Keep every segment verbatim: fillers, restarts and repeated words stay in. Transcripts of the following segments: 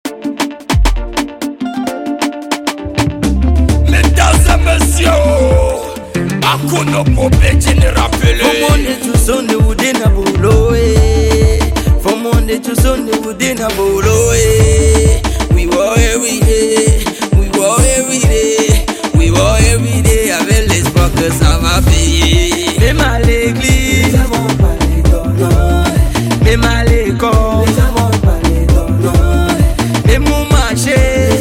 Akuno pope general pele. For Monday to Sunday we dey na bolo eh. For Monday to Sunday we dey na bolo eh. We war every day, we war every day, we war every day avec l'espoir que ça va payer. Même à l'église, même à l'école, même au marché,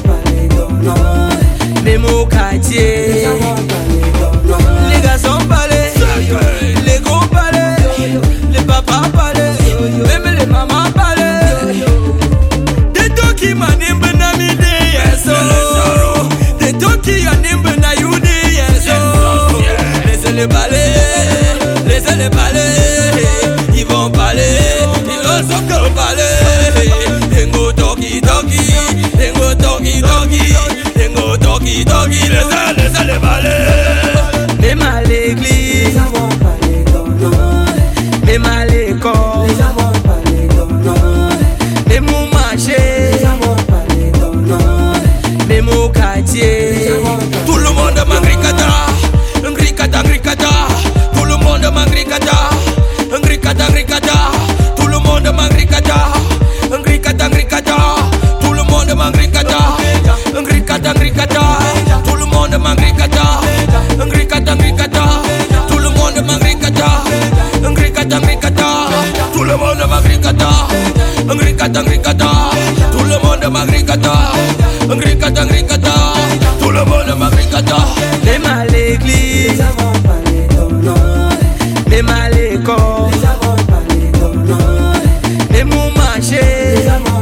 même au quartier. Les garçons parlaient, les gros parlaient, les papas parlaient, même les mamans parlaient. Des gens qui m'animent na mi de yeso, des gens qui animent na you de yeso. Laissez-les parler, laissez-les parler, ils vont parler, ils vont s'en parler. Dengo doggy doggy, dengo doggy doggy, dengo doggy doggy, laissez-les laissez-les parler. Même à l'église, même à l'école, même au marché, même au quartier. Tout le monde m'engricata, engricata, engricata. Tout le monde m'engricata, engricata, engricata. Tout le monde m'engricata, engricata, engricata. Tout le monde m'engricata, engricata, engricata. Tout le monde m'engricata, engricata, engricata. Tout le monde m'engricata, engricata, engricata. Tout le monde m'engricata, engricata, engricata. Tout le monde m'engricata, engricata, engricata. Tout le monde m'engricata. Même à l'église, même à l'école, même au marché,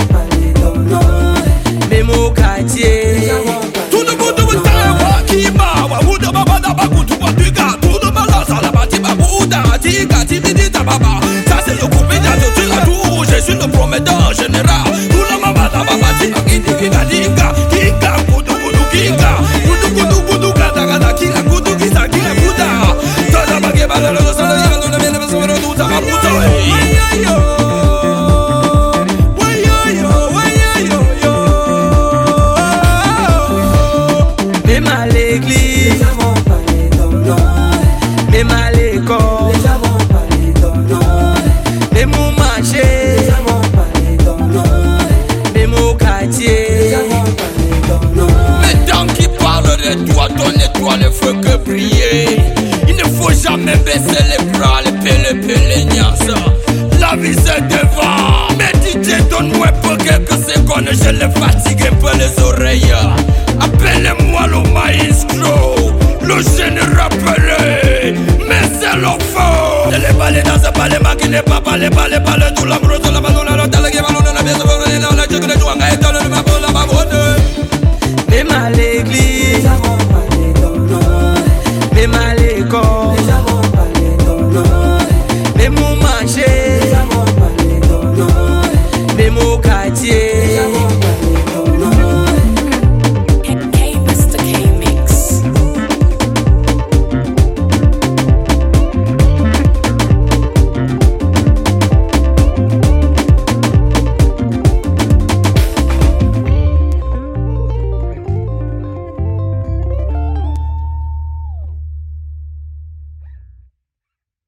même au quartier. Tout le monde me tawa kiba wa huda baba da baku tu batiga. Tout le monde la la bati babuda tiga tibidi tababa. Ça c'est le coupé de tout la tout. Je suis le prometteur général. Tout le monde da baba tiga tiga tiga tiga kudu kudu tiga kudu kudu kudu gada gada kila kudu kisa kila kuda. Toda bage bala lo sala ya no me me so no ta babuta. Même à l'église, même à l'école, même au marché, même au quartier. Mais tant qu'ils parlent de toi, donne-toi le feu que briller. Il ne faut jamais baisser les bras, les pelle pelle nias. La vie c'est devant. Mais D J donne-moi pour quelques secondes, je le fatigue un peu les oreilles. Appelle-moi le maestro, le général Pelé. Mais c'est le feu. Je les balais dans ce palais, ma qui n'est pas balai, balai, balai, tout la brosse, la balai.